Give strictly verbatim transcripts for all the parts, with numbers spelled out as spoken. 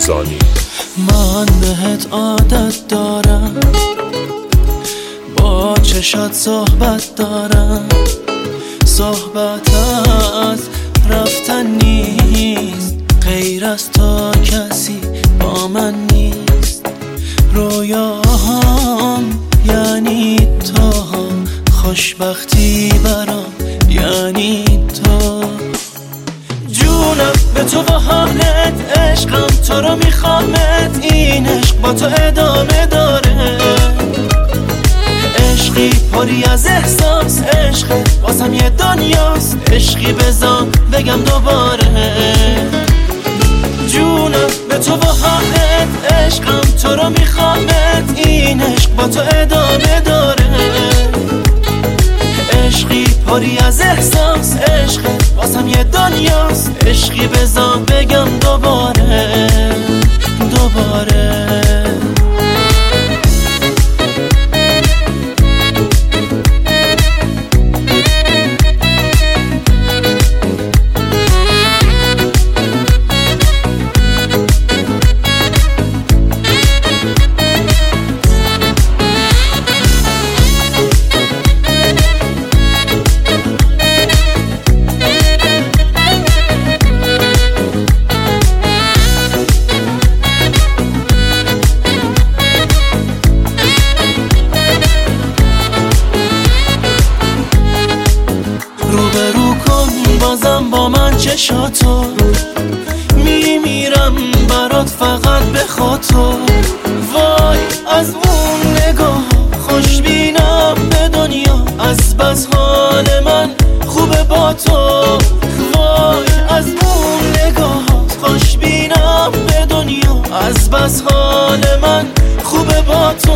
احسانی. من بهت عادت دارم، با چشات صحبت دارم، صحبت از رفتن نیست، غیر از تو کسی با من نیست. رویاهام یعنی تو، خوشبختی برام یعنی تو. جونم به تو و حالت، عشقم تو رو میخوامت، این عشق با تو ادامه داره. عشقی پری از احساس، عشق واسم یه دنیاست، عشقی بزن بگم دوباره. جونم به تو و حالت، عشقم تو رو میخوامت، این عشق با تو ادامه داره. عشقی پری از احساس، عشق واسم یه دنیاست، عشقی بزن بگم دوباره دوباره. بازم با من چشاتو، میمیرم برات فقط به خاطر. وای از اون نگاه خوشبینم به دنیا، از بس حال من خوبه با تو. وای از اون نگاه خوشبینم به دنیا، از بس حال من خوبه با تو.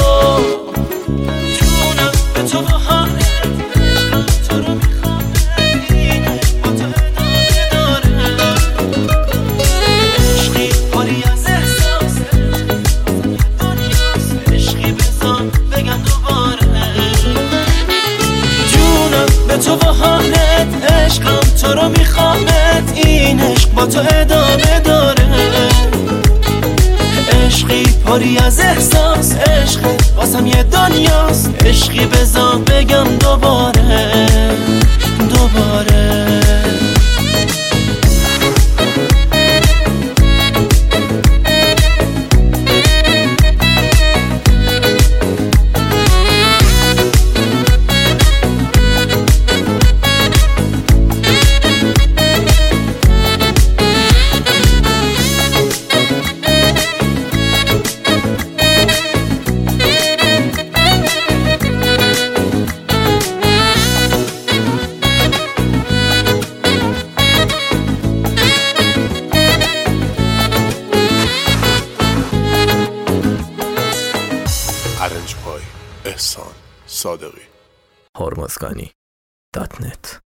جونم به تو و حالت، عشقم تو رو میخوام، تو و حالت، عشقم تو رو میخوامت، این عشق با تو ادامه داره. عشقی پری از احساس، عشق واسم یه دنیاست، عشقی بزن بگم دوباره دوباره. ارنج پای احسان صادقی. هرمزگانی دات نت